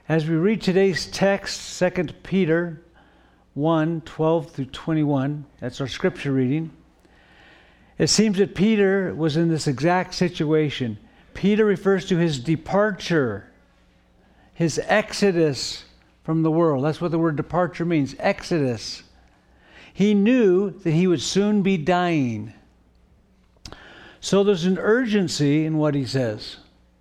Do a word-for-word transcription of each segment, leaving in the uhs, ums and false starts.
As we read today's text, Second Peter one, twelve through twenty-one, that's our scripture reading, it seems that Peter was in this exact situation. Peter refers to his departure, his exodus from the world. That's what the word departure means, exodus. He knew that he would soon be dying. So there's an urgency in what he says.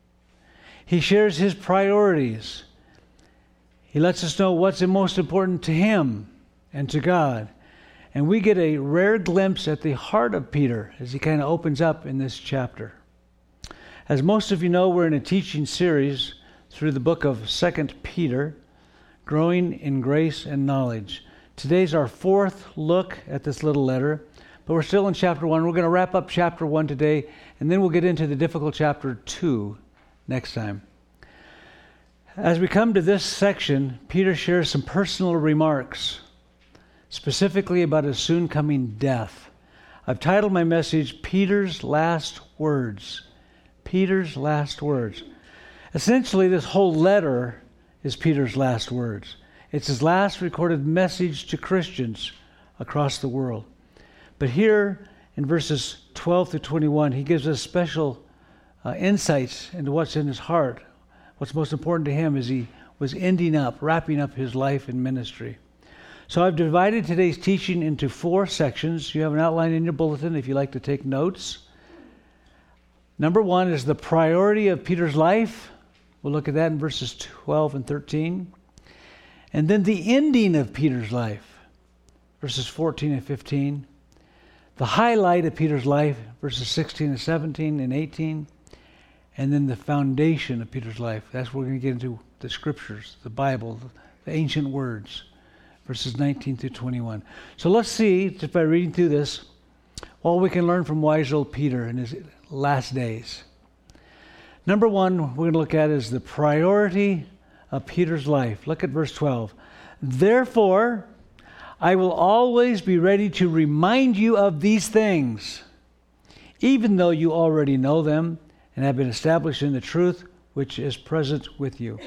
He shares his priorities. He lets us know what's the most important to him and to God. And we get a rare glimpse at the heart of Peter as he kind of opens up in this chapter. As most of you know, we're in a teaching series through the book of Second Peter, Growing in Grace and Knowledge. Today's our fourth look at this little letter, but we're still in chapter one. We're going to wrap up chapter one today, and then we'll get into the difficult chapter two next time. As we come to this section, Peter shares some personal remarks, specifically about his soon coming death. I've titled my message, Peter's Last Words. Peter's Last Words. Essentially, this whole letter is Peter's last words. It's his last recorded message to Christians across the world. But here in verses twelve to twenty-one, he gives us special uh, insights into what's in his heart. What's most important to him as he was ending up, wrapping up his life and ministry. So I've divided today's teaching into four sections. You have an outline in your bulletin if you'd like to take notes. Number one is the priority of Peter's life. We'll look at that in verses twelve and thirteen. And then the ending of Peter's life, verses fourteen and fifteen. The highlight of Peter's life, verses sixteen and seventeen and eighteen. And then the foundation of Peter's life. That's where we're going to get into the scriptures, the Bible, the ancient words, verses nineteen through twenty-one. So let's see, just by reading through this, what we can learn from wise old Peter in his last days. Number one, we're going to look at is the priority of Peter's life. Look at verse twelve. Therefore, I will always be ready to remind you of these things, even though you already know them and have been established in the truth which is present with you.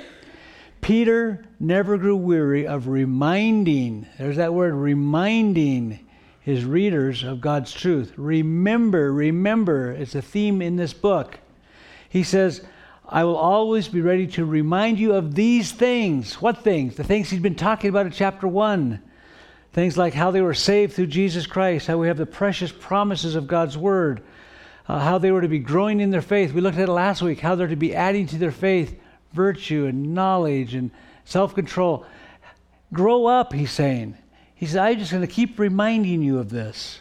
Peter never grew weary of reminding, there's that word, reminding his readers of God's truth. Remember, remember, it's a theme in this book. He says, I will always be ready to remind you of these things. What things? The things he's been talking about in chapter one. Things like how they were saved through Jesus Christ, how we have the precious promises of God's word, uh, how they were to be growing in their faith. We looked at it last week, how they're to be adding to their faith virtue and knowledge and self-control. Grow up, he's saying. He said, I'm just going to keep reminding you of this.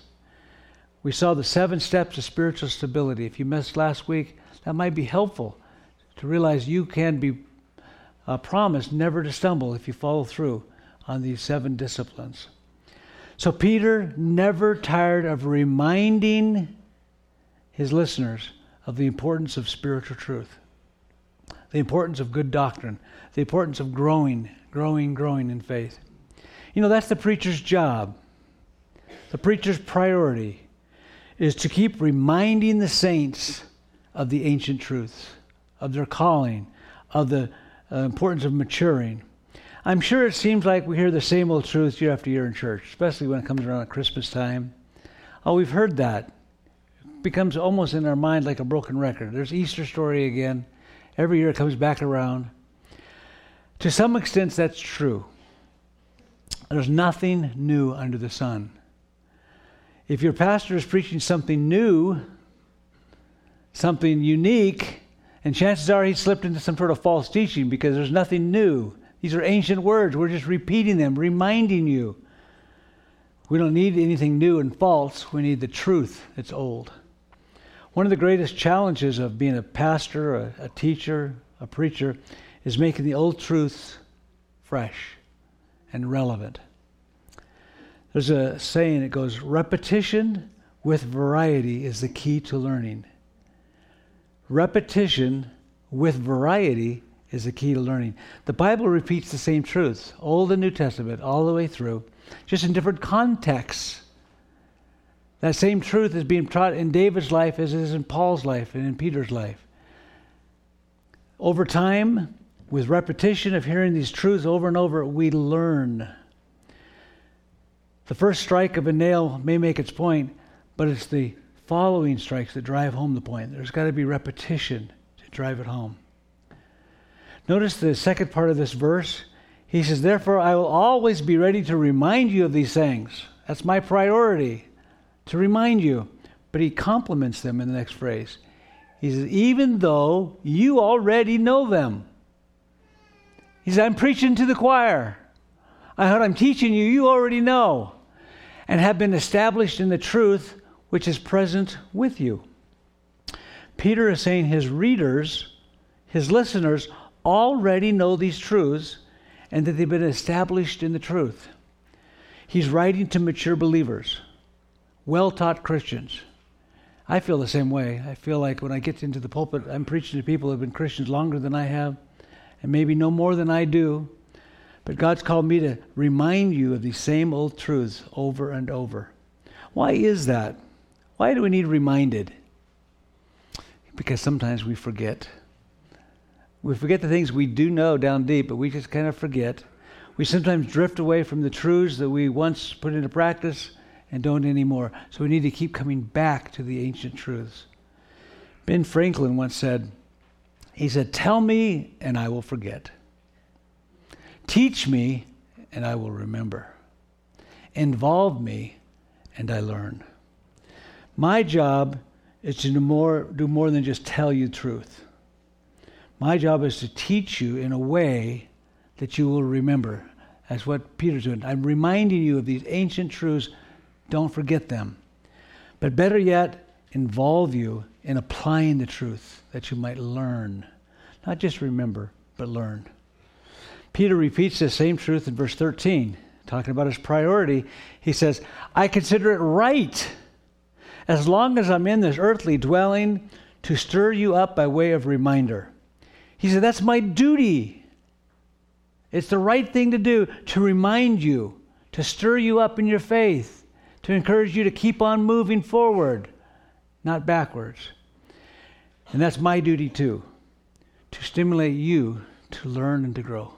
We saw the seven steps of spiritual stability. If you missed last week, that might be helpful to realize you can be uh, promised never to stumble if you follow through on these seven disciplines. So Peter never tired of reminding his listeners of the importance of spiritual truth, the importance of good doctrine, the importance of growing, growing, growing in faith. You know, that's the preacher's job. The preacher's priority is to keep reminding the saints of the ancient truths, of their calling, of the uh, importance of maturing. I'm sure it seems like we hear the same old truths year after year in church, especially when it comes around at Christmas time. Oh, we've heard that. It becomes almost in our mind like a broken record. There's Easter story again. Every year it comes back around. To some extent, that's true. There's nothing new under the sun. If your pastor is preaching something new, something unique, and chances are he slipped into some sort of false teaching because there's nothing new. These are ancient words. We're just repeating them, reminding you. We don't need anything new and false. We need the truth that's old. One of the greatest challenges of being a pastor, a, a teacher, a preacher, is making the old truths fresh and relevant. There's a saying that goes, repetition with variety is the key to learning. Repetition with variety is the key to learning. The Bible repeats the same truths, Old and New Testament, all the way through, just in different contexts. That same truth is being taught in David's life as it is in Paul's life and in Peter's life. Over time, With repetition of hearing these truths over and over, we learn. The first strike of a nail may make its point, but it's the following strikes that drive home the point. There's got to be repetition to drive it home. Notice the second part of this verse. He says, therefore, I will always be ready to remind you of these things. That's my priority, to remind you. But he compliments them in the next phrase. He says, even though you already know them. He says, I'm preaching to the choir. I heard I'm teaching you, you already know, and have been established in the truth which is present with you. Peter is saying his readers, his listeners, already know these truths and that they've been established in the truth. He's writing to mature believers, well-taught Christians. I feel the same way. I feel like when I get into the pulpit, I'm preaching to people who have been Christians longer than I have, and maybe no more than I do. But God's called me to remind you of these same old truths over and over. Why is that? Why do we need reminded? Because sometimes we forget. We forget the things we do know down deep, but we just kind of forget. We sometimes drift away from the truths that we once put into practice and don't anymore. So we need to keep coming back to the ancient truths. Ben Franklin once said, he said, tell me and I will forget. Teach me and I will remember. Involve me and I learn. My job is to do more, do more than just tell you truth. My job is to teach you in a way that you will remember. That's what Peter's doing. I'm reminding you of these ancient truths. Don't forget them. But better yet, involve you in applying the truth that you might learn. Not just remember, but learn. Peter repeats the same truth in verse thirteen, talking about his priority. He says, I consider it right, as long as I'm in this earthly dwelling, to stir you up by way of reminder. He said, that's my duty. It's the right thing to do, to remind you, to stir you up in your faith, to encourage you to keep on moving forward, not backwards. And that's my duty too, to stimulate you to learn and to grow.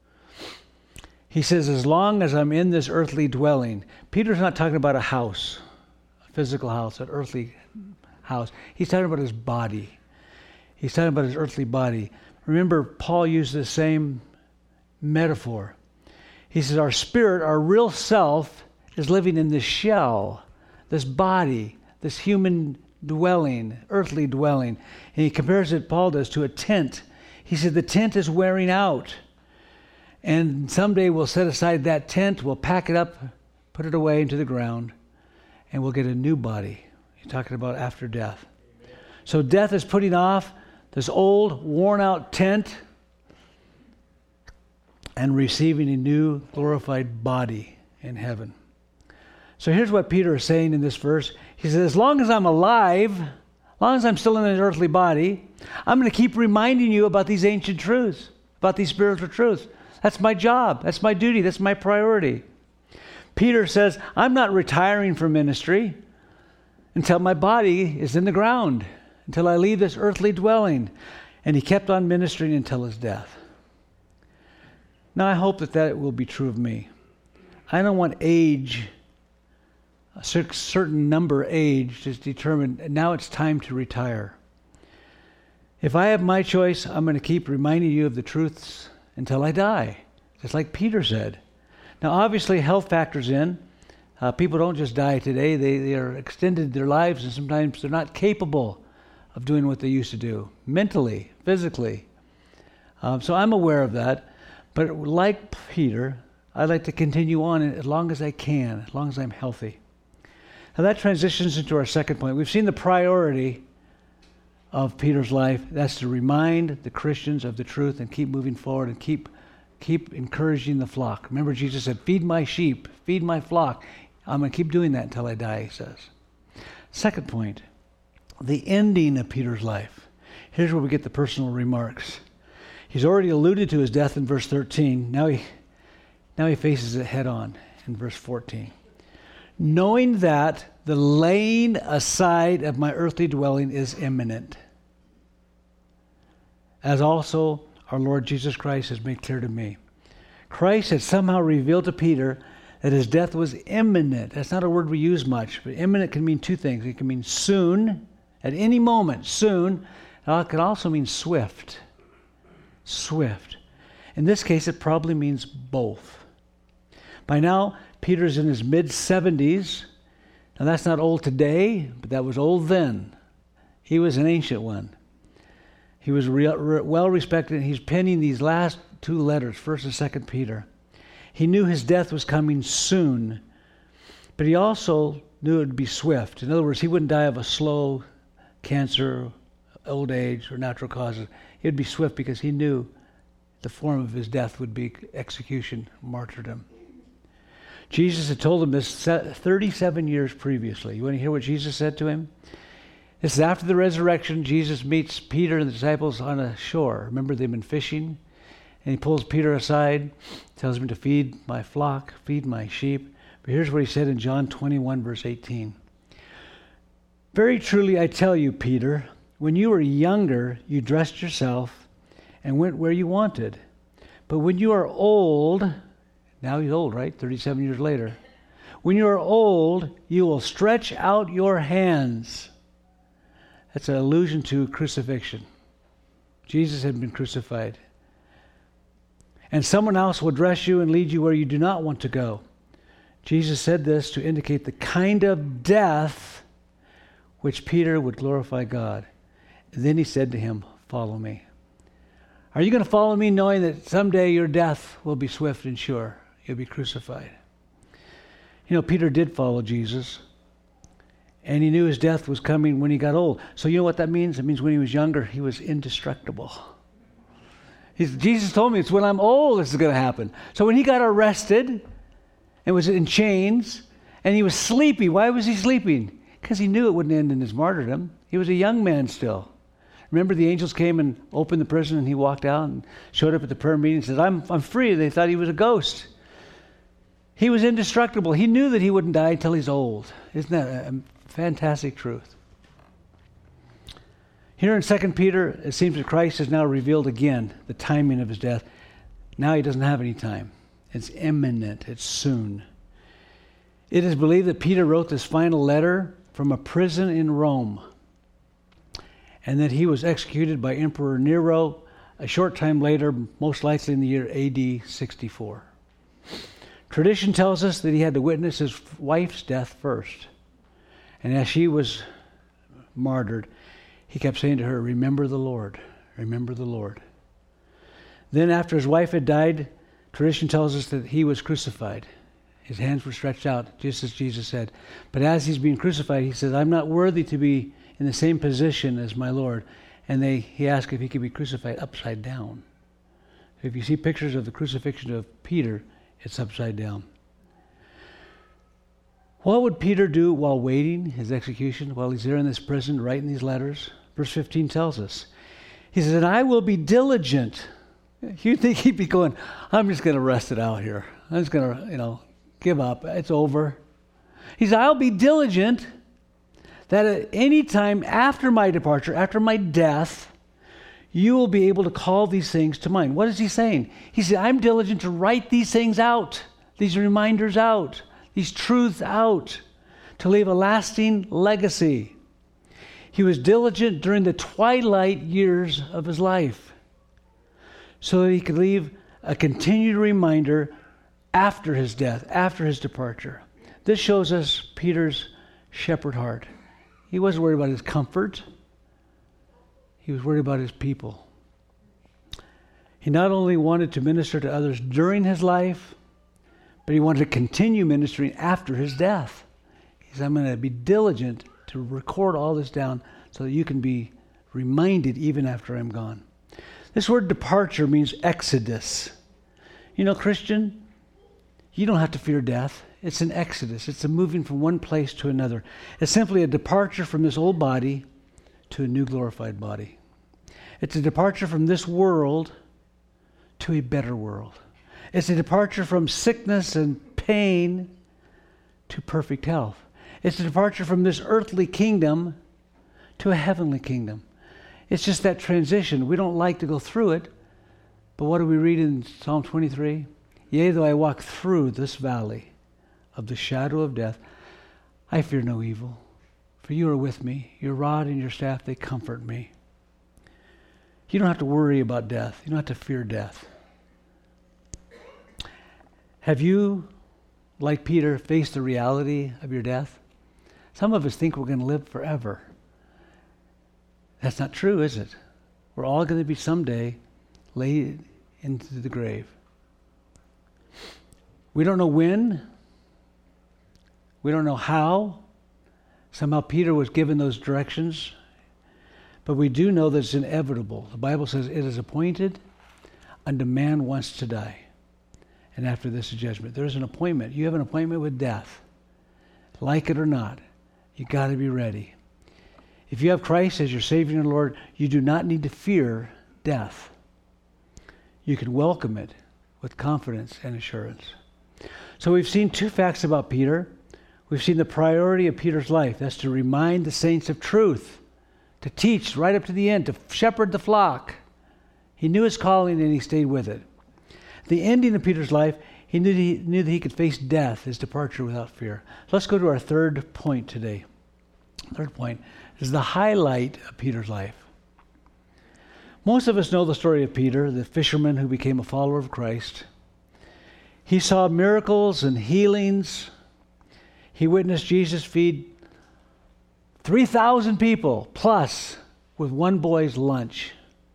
He says, as long as I'm in this earthly dwelling, Peter's not talking about a house, a physical house, an earthly house. He's talking about his body. He's talking about his earthly body. Remember, Paul used the same metaphor. He says, our spirit, our real self, is living in this shell, this body, this human dwelling, earthly dwelling. And he compares it, Paul does, to a tent. He said the tent is wearing out. And someday we'll set aside that tent, we'll pack it up, put it away into the ground, and we'll get a new body. He's talking about after death. Amen. So death is putting off this old, worn-out tent and receiving a new, glorified body in heaven. So here's what Peter is saying in this verse. He says, as long as I'm alive, as long as I'm still in an earthly body, I'm going to keep reminding you about these ancient truths, about these spiritual truths. That's my job. That's my duty. That's my priority. Peter says, I'm not retiring from ministry until my body is in the ground, until I leave this earthly dwelling. And he kept on ministering until his death. Now, I hope that that will be true of me. I don't want age, a certain number age to determine, now it's time to retire. If I have my choice, I'm going to keep reminding you of the truths until I die, just like Peter said. Now, obviously, health factors in. Uh, people don't just die today. They, they are extended their lives, and sometimes they're not capable of doing what they used to do, mentally, physically. Um, so I'm aware of that. But like Peter, I'd like to continue on as long as I can, as long as I'm healthy. Now that transitions into our second point. We've seen the priority of Peter's life. That's to remind the Christians of the truth and keep moving forward and keep keep encouraging the flock. Remember, Jesus said, feed my sheep, feed my flock. I'm going to keep doing that until I die, he says. Second point, the ending of Peter's life. Here's where we get the personal remarks. He's already alluded to his death in verse thirteen. Now he, now he faces it head on in verse fourteen. Knowing that the laying aside of my earthly dwelling is imminent, as also our Lord Jesus Christ has made clear to me. Christ had somehow revealed to Peter that his death was imminent. That's not a word we use much, but imminent can mean two things. It can mean soon, at any moment, soon. It can also mean swift. Swift. In this case, it probably means both. By now, Peter's in his mid-seventies. Now, that's not old today, but that was old then. He was an ancient one. He was re- re- well-respected, and he's penning these last two letters, First and Second Peter. He knew his death was coming soon, but he also knew it would be swift. In other words, he wouldn't die of a slow cancer, old age, or natural causes. It would be swift because he knew the form of his death would be execution, martyrdom. Jesus had told him this thirty-seven years previously. You want to hear what Jesus said to him? This is after the resurrection. Jesus meets Peter and the disciples on a shore. Remember, they've been fishing. And he pulls Peter aside, tells him to feed my flock, feed my sheep. But here's what he said in John twenty-one, verse eighteen. Very truly I tell you, Peter, when you were younger, you dressed yourself and went where you wanted. But when you are old, now he's old, right? thirty-seven years later. When you are old, you will stretch out your hands. That's an allusion to crucifixion. Jesus had been crucified. And someone else will dress you and lead you where you do not want to go. Jesus said this to indicate the kind of death which Peter would glorify God. And then he said to him, follow me. Are you going to follow me knowing that someday your death will be swift and sure? You'll be crucified. You know, Peter did follow Jesus. And he knew his death was coming when he got old. So you know what that means? It means when he was younger, he was indestructible. He's, Jesus told me it's when I'm old this is going to happen. So when he got arrested and was in chains and he was sleepy, why was he sleeping? Because he knew it wouldn't end in his martyrdom. He was a young man still. Remember the angels came and opened the prison and he walked out and showed up at the prayer meeting and said, I'm, I'm free. They thought he was a ghost. He was indestructible. He knew that he wouldn't die until he's old. Isn't that a, a fantastic truth? Here in Second Peter, it seems that Christ has now revealed again the timing of his death. Now he doesn't have any time. It's imminent. It's soon. It is believed that Peter wrote this final letter from a prison in Rome, and that he was executed by Emperor Nero a short time later, most likely in the year A D sixty-four. Tradition tells us that he had to witness his wife's death first. And as she was martyred, he kept saying to her, remember the Lord, remember the Lord. Then after his wife had died, tradition tells us that he was crucified. His hands were stretched out, just as Jesus said. But as he's being crucified, he says, I'm not worthy to be in the same position as my Lord. And they, he asked if he could be crucified upside down. If you see pictures of the crucifixion of Peter, it's upside down. What would Peter do while waiting his execution, while he's there in this prison writing these letters? Verse fifteen tells us. He says, and I will be diligent. You'd think he'd be going, I'm just going to rest it out here. I'm just going to, you know, give up. It's over. He says, I'll be diligent that at any time after my departure, after my death, you will be able to call these things to mind. What is he saying? He said, I'm diligent to write these things out, these reminders out, these truths out, to leave a lasting legacy. He was diligent during the twilight years of his life so that he could leave a continued reminder after his death, after his departure. This shows us Peter's shepherd heart. He wasn't worried about his comfort. He was worried about his people. He not only wanted to minister to others during his life, but he wanted to continue ministering after his death. He said, I'm going to be diligent to record all this down so that you can be reminded even after I'm gone. This word departure means exodus. You know, Christian, you don't have to fear death. It's an exodus. It's a moving from one place to another. It's simply a departure from this old body to a new glorified body. It's a departure from this world to a better world. It's a departure from sickness and pain to perfect health. It's a departure from this earthly kingdom to a heavenly kingdom. It's just that transition. We don't like to go through it, But what do we read in Psalm twenty-three? Yea, though I walk through this valley of the shadow of death, I fear no evil, for you are with me. Your rod and your staff, they comfort me. You don't have to worry about death. You don't have to fear death. Have you, like Peter, faced the reality of your death? Some of us think we're going to live forever. That's not true, is it? We're all going to be someday laid into the grave. We don't know when. We don't know how. Somehow Peter was given those directions. But we do know that it's inevitable. The Bible says it is appointed unto man once to die. And after this is judgment. There's an appointment. You have an appointment with death. Like it or not, you got to be ready. If you have Christ as your Savior and Lord, you do not need to fear death. You can welcome it with confidence and assurance. So we've seen two facts about Peter. We've seen the priority of Peter's life. That's to remind the saints of truth, to teach right up to the end, to shepherd the flock. He knew his calling and he stayed with it. The ending of Peter's life, he knew, he knew that he could face death, his departure, without fear. Let's go to our third point today. Third point is the highlight of Peter's life. Most of us know the story of Peter, the fisherman who became a follower of Christ. He saw miracles and healings. He witnessed Jesus feed three thousand people plus with one boy's lunch.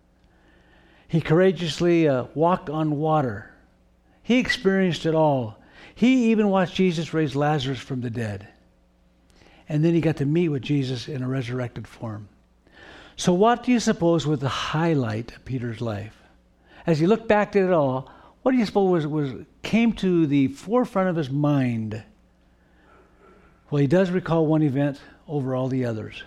He courageously uh, walked on water. He experienced it all. He even watched Jesus raise Lazarus from the dead. And then he got to meet with Jesus in a resurrected form. So what do you suppose was the highlight of Peter's life? As he looked back at it all, what do you suppose was, was came to the forefront of his mind? Well, he does recall one event over all the others.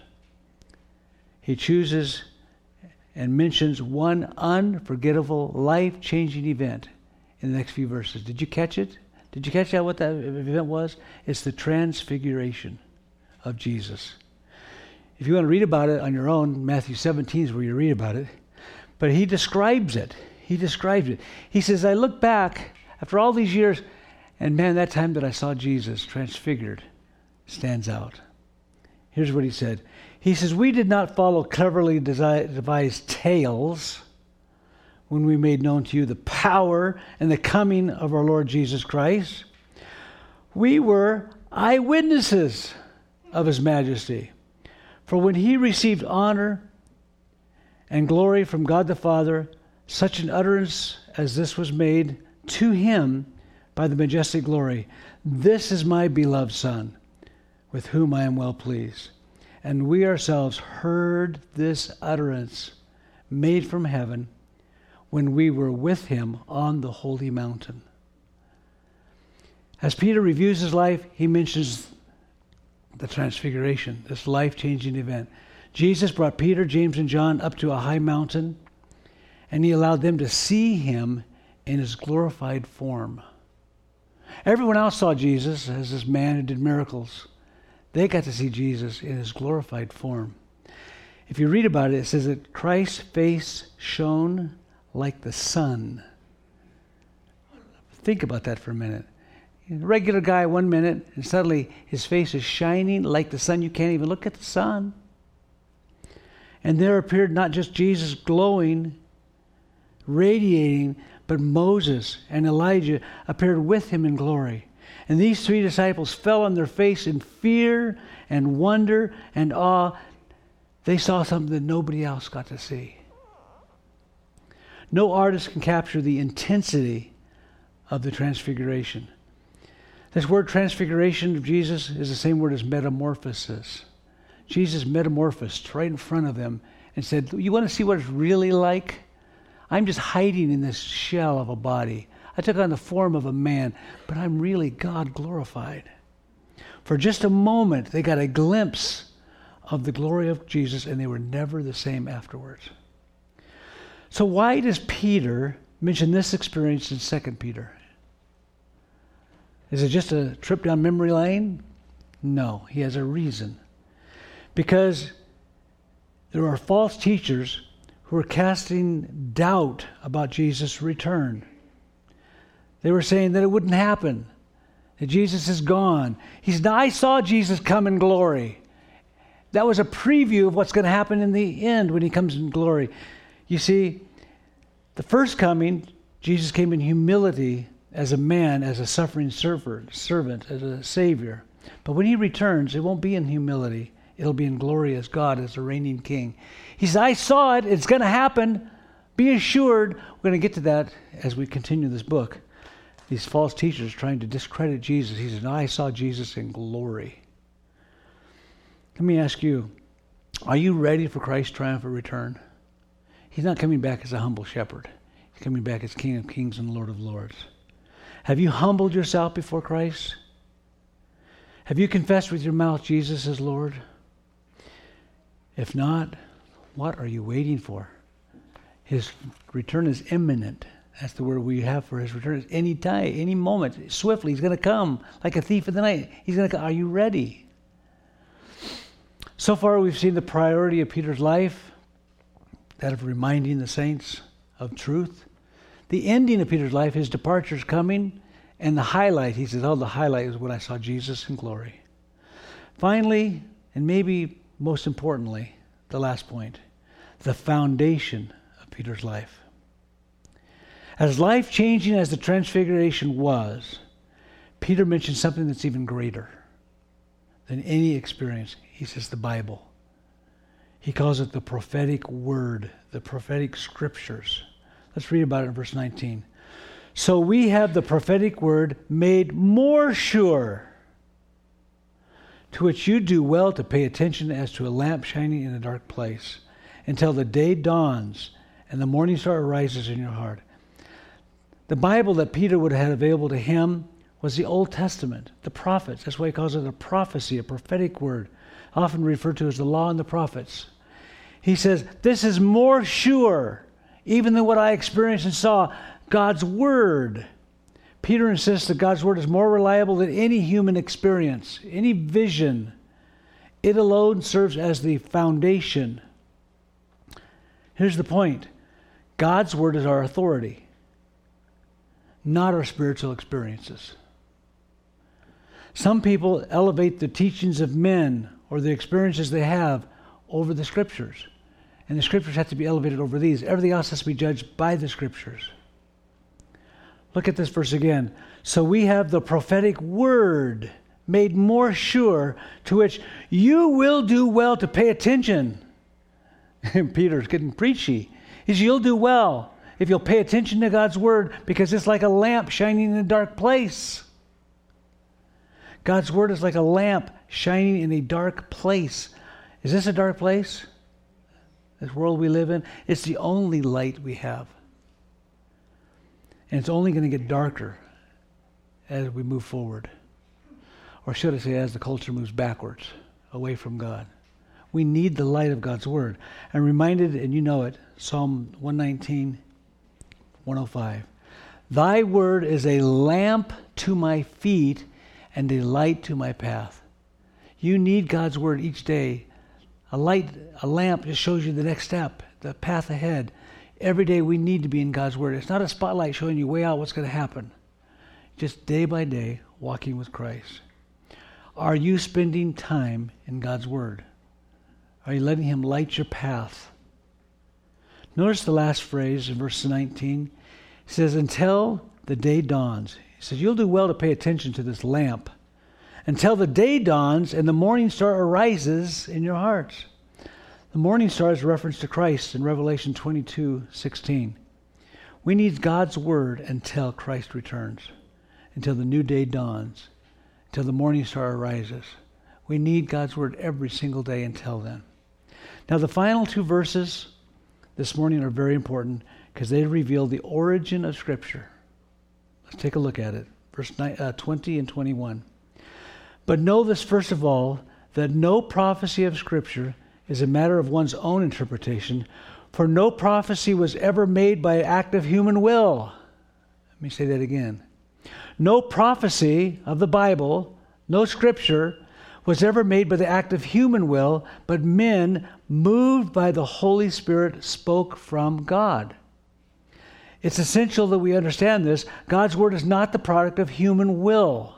He chooses and mentions one unforgettable, life-changing event in the next few verses. Did you catch it? Did you catch out what that event was? It's the transfiguration of Jesus. If you want to read about it on your own, Matthew seventeen is where you read about it. But he describes it. He describes it. He says, I look back after all these years, and man, that time that I saw Jesus transfigured stands out. Here's what he said. He says, we did not follow cleverly devised tales when we made known to you the power and the coming of our Lord Jesus Christ. We were eyewitnesses of his majesty. For when he received honor and glory from God the Father, such an utterance as this was made to him by the majestic glory. This is my beloved Son, with whom I am well pleased. And we ourselves heard this utterance made from heaven when we were with him on the holy mountain. As Peter reviews his life, he mentions the transfiguration, this life-changing event. Jesus brought Peter, James, and John up to a high mountain, and he allowed them to see him in his glorified form. Everyone else saw Jesus as this man who did miracles. They got to see Jesus in his glorified form. If you read about it, it says that Christ's face shone like the sun. Think about that for a minute. A regular guy one minute, and suddenly his face is shining like the sun. You can't even look at the sun. And there appeared not just Jesus glowing, radiating, but Moses and Elijah appeared with him in glory. And these three disciples fell on their face in fear and wonder and awe. They saw something that nobody else got to see. No artist can capture the intensity of the transfiguration. This word transfiguration of Jesus is the same word as metamorphosis. Jesus metamorphosed right in front of them and said, you want to see what it's really like? I'm just hiding in this shell of a body. I took on the form of a man, but I'm really God glorified. For just a moment, they got a glimpse of the glory of Jesus, and they were never the same afterwards. So why does Peter mention this experience in Second Peter? Is it just a trip down memory lane? No, he has a reason. Because there are false teachers who were casting doubt about Jesus' return. They were saying that it wouldn't happen, that Jesus is gone. He said, I saw Jesus come in glory. That was a preview of what's going to happen in the end when he comes in glory. You see, the first coming, Jesus came in humility as a man, as a suffering servant, servant, as a savior. But when he returns, it won't be in humility. It'll be in glory as God, as a reigning king. He said, I saw it. It's going to happen. Be assured. We're going to get to that as we continue this book. These false teachers trying to discredit Jesus. He said, I saw Jesus in glory. Let me ask you, are you ready for Christ's triumphant return? He's not coming back as a humble shepherd. He's coming back as King of Kings and Lord of Lords. Have you humbled yourself before Christ? Have you confessed with your mouth Jesus is Lord? If not, what are you waiting for? His return is imminent. That's the word we have for his return. It's any time, any moment, swiftly. He's going to come like a thief in the night. He's going to come. Are you ready? So far, we've seen the priority of Peter's life, that of reminding the saints of truth. The ending of Peter's life, his departure is coming, and the highlight, he says, oh, the highlight is when I saw Jesus in glory. Finally, and maybe most importantly, the last point, the foundation of Peter's life. As life-changing as the transfiguration was, Peter mentioned something that's even greater than any experience. He says the Bible. He calls it the prophetic word, the prophetic scriptures. Let's read about it in verse nineteen. So we have the prophetic word made more sure, to which you do well to pay attention as to a lamp shining in a dark place, until the day dawns and the morning star arises in your heart. The Bible that Peter would have had available to him was the Old Testament, the prophets. That's why he calls it a prophecy, a prophetic word, often referred to as the law and the prophets. He says, this is more sure, even than what I experienced and saw, God's word. Peter insists that God's word is more reliable than any human experience, any vision. It alone serves as the foundation. Here's the point. God's word is our authority, not our spiritual experiences. Some people elevate the teachings of men or the experiences they have over the scriptures. And the scriptures have to be elevated over these. Everything else has to be judged by the scriptures. Look at this verse again. So we have the prophetic word made more sure, to which you will do well to pay attention. And Peter's getting preachy. He says, you'll do well if you'll pay attention to God's word, because it's like a lamp shining in a dark place. God's word is like a lamp shining in a dark place. Is this a dark place? This world we live in? It's the only light we have. And it's only going to get darker as we move forward. Or should I say, as the culture moves backwards, away from God. We need the light of God's word. I'm reminded, and you know it, Psalm one nineteen, one oh five. Thy word is a lamp to my feet and a light to my path. You need God's word each day. A light, a lamp just shows you the next step, the path ahead. Every day we need to be in God's word. It's not a spotlight showing you way out what's going to happen. Just day by day, walking with Christ. Are you spending time in God's word? Are you letting him light your path? Notice the last phrase in verse nineteen. It says, until the day dawns. He says, you'll do well to pay attention to this lamp. Until the day dawns and the morning star arises in your hearts. The morning star is a reference to Christ in Revelation twenty-two sixteen. We need God's word until Christ returns, until the new day dawns, until the morning star arises. We need God's word every single day until then. Now, the final two verses this morning are very important because they reveal the origin of Scripture. Let's take a look at it. Verse twenty and twenty-one. But know this first of all, that no prophecy of Scripture is a matter of one's own interpretation, for no prophecy was ever made by act of human will. Let me say that again. No prophecy of the Bible, no Scripture, was ever made by the act of human will, but men, moved by the Holy Spirit, spoke from God. It's essential that we understand this. God's word is not the product of human will.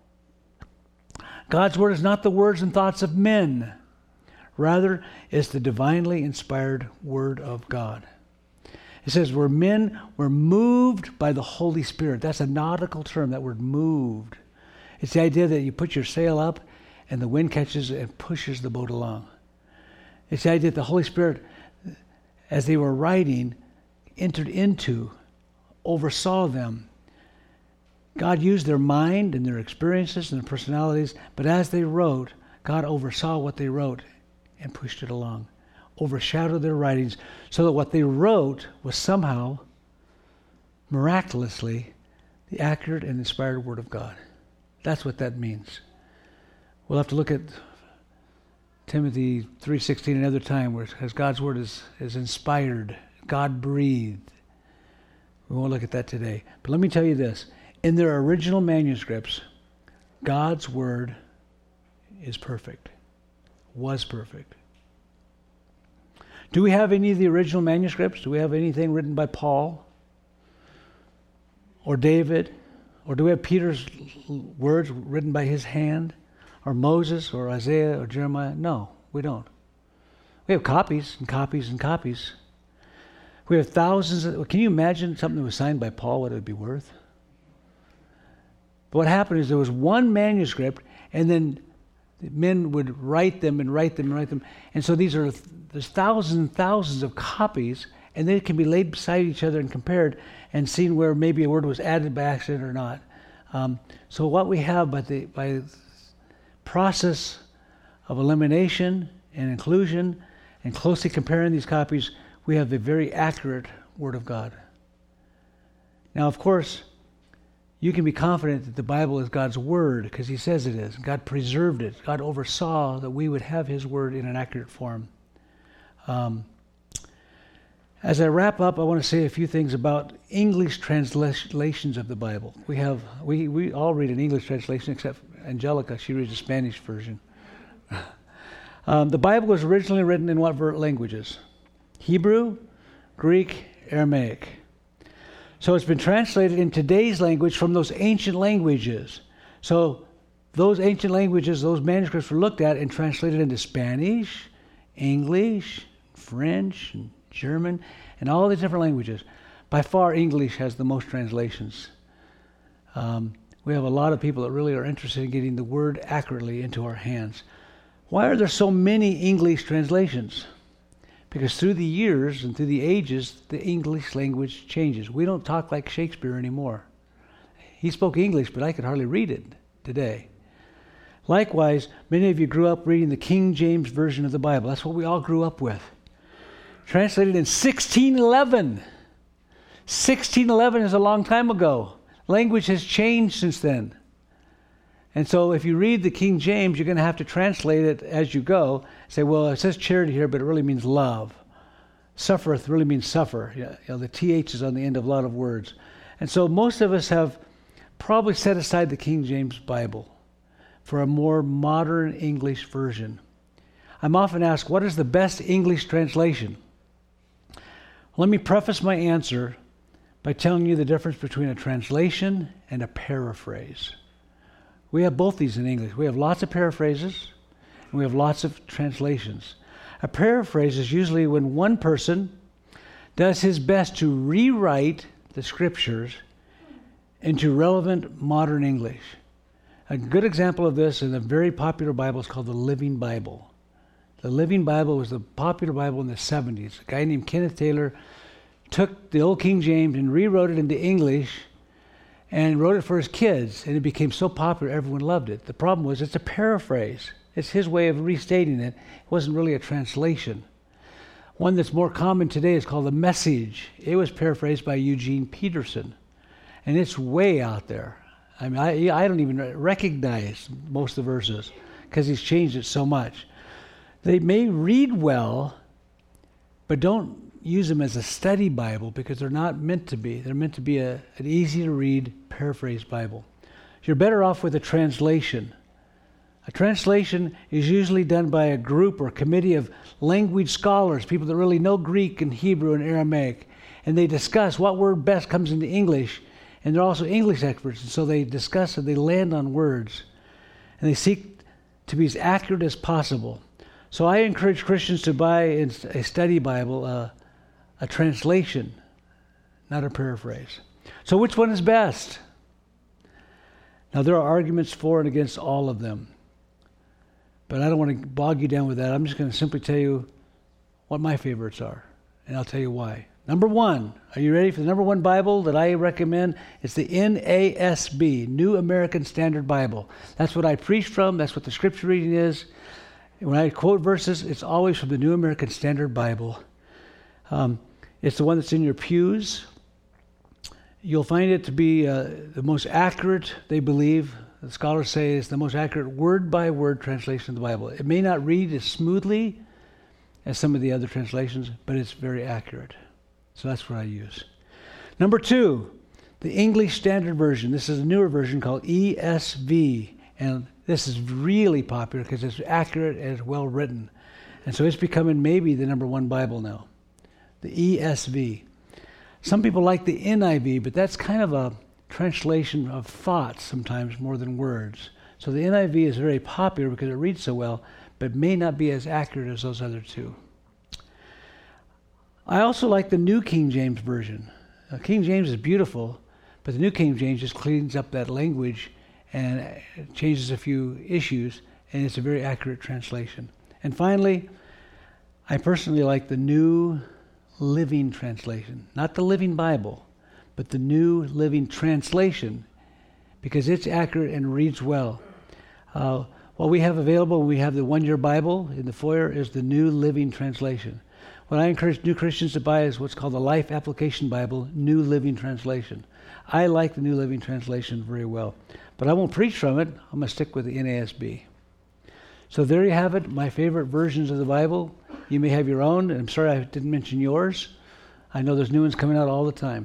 God's word is not the words and thoughts of men. Rather, it's the divinely inspired word of God. It says where men were moved by the Holy Spirit. That's a nautical term, that word moved. It's the idea that you put your sail up and the wind catches and pushes the boat along. It's the idea that the Holy Spirit, as they were writing, entered into, oversaw them. God used their mind and their experiences and their personalities, but as they wrote, God oversaw what they wrote and pushed it along, overshadowed their writings, so that what they wrote was somehow, miraculously, the accurate and inspired Word of God. That's what that means. We'll have to look at Timothy three sixteen another time, where it says God's Word is, is inspired, God-breathed. We won't look at that today. But let me tell you this. In their original manuscripts, God's Word is perfect, was perfect. Do we have any of the original manuscripts? Do we have anything written by Paul or David? Or do we have Peter's words written by his hand? Or Moses or Isaiah or Jeremiah? No, we don't. We have copies and copies and copies. We have thousands of, can you imagine something that was signed by Paul, what it would be worth? But what happened is there was one manuscript, and then men would write them and write them and write them. And so these are, there's thousands and thousands of copies, and they can be laid beside each other and compared and seen where maybe a word was added by accident or not. Um, so what we have by the by process of elimination and inclusion and closely comparing these copies, we have the very accurate Word of God. Now, of course, you can be confident that the Bible is God's Word because He says it is. God preserved it. God oversaw that we would have His Word in an accurate form. Um, as I wrap up, I want to say a few things about English translations of the Bible. We have we, we all read an English translation except Angelica. She reads a Spanish version. um, the Bible was originally written in what languages? Hebrew, Greek, Aramaic. So it's been translated in today's language from those ancient languages. So those ancient languages, those manuscripts were looked at and translated into Spanish, English, French, and German, and all these different languages. By far, English has the most translations. Um, we have a lot of people that really are interested in getting the Word accurately into our hands. Why are there so many English translations? Because through the years and through the ages, the English language changes. We don't talk like Shakespeare anymore. He spoke English, but I could hardly read it today. Likewise, many of you grew up reading the King James Version of the Bible. That's what we all grew up with. Translated in sixteen eleven. sixteen eleven is a long time ago. Language has changed since then. And so if you read the King James, you're going to have to translate it as you go. Say, well, it says charity here, but it really means love. Suffereth really means suffer. You know, the T H is on the end of a lot of words. And so most of us have probably set aside the King James Bible for a more modern English version. I'm often asked, what is the best English translation? Let me preface my answer by telling you the difference between a translation and a paraphrase. We have both these in English. We have lots of paraphrases, and we have lots of translations. A paraphrase is usually when one person does his best to rewrite the scriptures into relevant modern English. A good example of this in a very popular Bible is called the Living Bible. The Living Bible was the popular Bible in the seventies. A guy named Kenneth Taylor took the old King James and rewrote it into English and wrote it for his kids, and it became so popular everyone loved it. The problem was it's a paraphrase. It's his way of restating it. It wasn't really a translation. One that's more common today is called the Message. It was paraphrased by Eugene Peterson, and it's way out there. I mean, I, I don't even recognize most of the verses because he's changed it so much. They may read well, but don't use them as a study Bible because they're not meant to be. They're meant to be a, an easy-to-read, paraphrased Bible. You're better off with a translation A translation is usually done by a group or committee of language scholars, people that really know Greek and Hebrew and Aramaic, and they discuss what word best comes into English, and they're also English experts, and so they discuss and they land on words, and they seek to be as accurate as possible. So I encourage Christians to buy a study Bible, uh, a translation, not a paraphrase. So which one is best? Now there are arguments for and against all of them. But I don't want to bog you down with that. I'm just going to simply tell you what my favorites are, and I'll tell you why. Number one, are you ready for the number one Bible that I recommend? It's the N A S B, New American Standard Bible. That's what I preach from. That's what the scripture reading is. When I quote verses, it's always from the New American Standard Bible. Um, it's the one that's in your pews. You'll find it to be uh, the most accurate, they believe. The scholars say it's the most accurate word-by-word translation of the Bible. It may not read as smoothly as some of the other translations, but it's very accurate. So that's what I use. Number two, the English Standard Version. This is a newer version called E S V, and this is really popular because it's accurate and it's well written. And so it's becoming maybe the number one Bible now, the E S V. Some people like the N I V, but that's kind of a translation of thoughts sometimes more than words. So the N I V is very popular because it reads so well, but may not be as accurate as those other two. I also like the New King James Version. Now, King James is beautiful, but the New King James just cleans up that language and changes a few issues, and it's a very accurate translation. And finally, I personally like the New Living Translation, not the Living Bible, but the New Living Translation, because it's accurate and reads well. Uh, what we have available when we have the one-year Bible in the foyer is the New Living Translation. What I encourage new Christians to buy is what's called the Life Application Bible, New Living Translation. I like the New Living Translation very well, but I won't preach from it. I'm going to stick with the N A S B. So there you have it, my favorite versions of the Bible. You may have your own, and I'm sorry I didn't mention yours. I know there's new ones coming out all the time.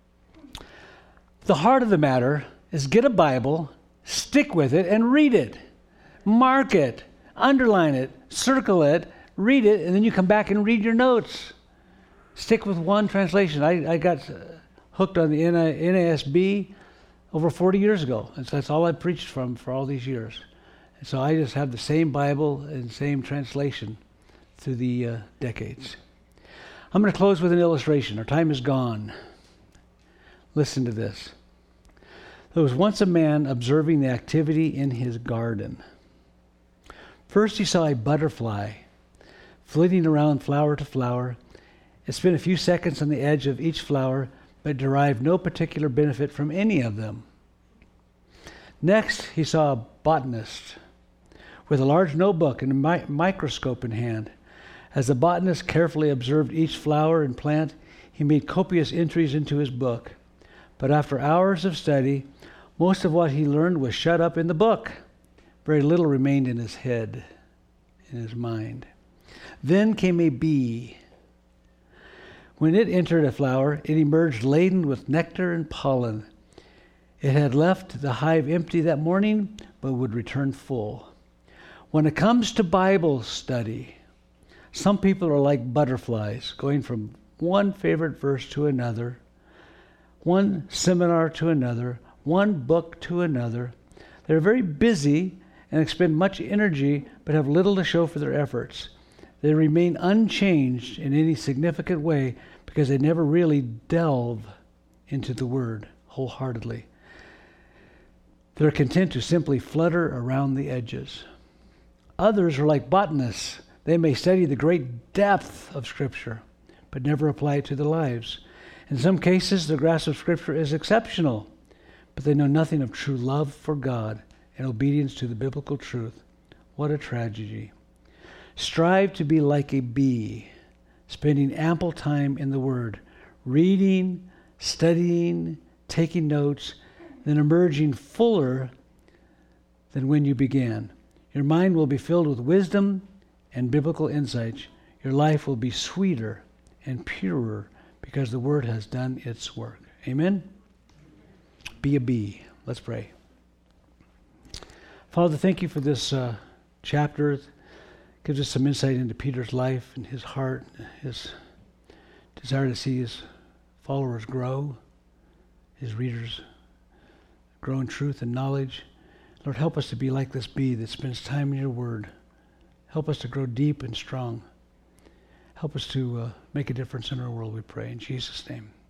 The heart of the matter is get a Bible, stick with it, and read it. Mark it, underline it, circle it, read it, and then you come back and read your notes. Stick with one translation. I, I got hooked on the N A S B over forty years ago. And so that's all I preached from for all these years. And so I just have the same Bible and same translation through the uh, decades. I'm going to close with an illustration. Our time is gone. Listen to this. There was once a man observing the activity in his garden. First he saw a butterfly flitting around flower to flower. It spent a few seconds on the edge of each flower, but derived no particular benefit from any of them. Next, he saw a botanist with a large notebook and a mi- microscope in hand. As the botanist carefully observed each flower and plant, he made copious entries into his book. But after hours of study, most of what he learned was shut up in the book. Very little remained in his head, in his mind. Then came a bee. When it entered a flower, it emerged laden with nectar and pollen. It had left the hive empty that morning, but would return full. When it comes to Bible study, some people are like butterflies, going from one favorite verse to another, one seminar to another, one book to another. They're very busy and expend much energy, but have little to show for their efforts. They remain unchanged in any significant way because they never really delve into the Word wholeheartedly. They're content to simply flutter around the edges. Others are like botanists. They may study the great depth of Scripture, but never apply it to their lives. In some cases, the grasp of Scripture is exceptional, but they know nothing of true love for God and obedience to the biblical truth. What a tragedy. Strive to be like a bee, spending ample time in the Word, reading, studying, taking notes, then emerging fuller than when you began. Your mind will be filled with wisdom and biblical insights. Your life will be sweeter and purer because the Word has done its work. Amen? Be a bee. Let's pray. Father, thank you for this uh, chapter. It gives us some insight into Peter's life and his heart, his desire to see his followers grow, his readers grow in truth and knowledge. Lord, help us to be like this bee that spends time in your word. Help us to grow deep and strong. Help us to uh, make a difference in our world, we pray. In Jesus' name.